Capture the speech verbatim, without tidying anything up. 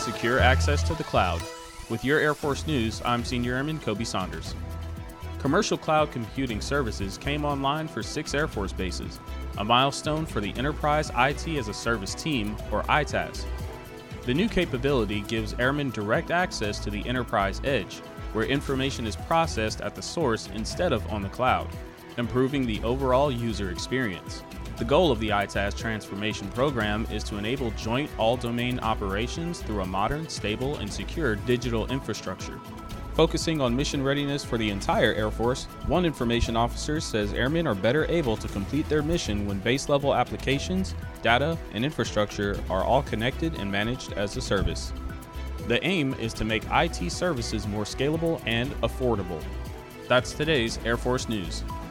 secure access to the cloud. With your Air Force News, I'm Senior Airman Kobe Saunders. Commercial cloud computing services came online for six Air Force bases, a milestone for the Enterprise I T as a Service Team, or I T A S. The new capability gives airmen direct access to the Enterprise Edge, where information is processed at the source instead of on the cloud, improving the overall user experience. The goal of the I T A S transformation program is to enable joint all-domain operations through a modern, stable, and secure digital infrastructure. Focusing on mission readiness for the entire Air Force, one information officer says airmen are better able to complete their mission when base-level applications, data, and infrastructure are all connected and managed as a service. The aim is to make I T services more scalable and affordable. That's today's Air Force News.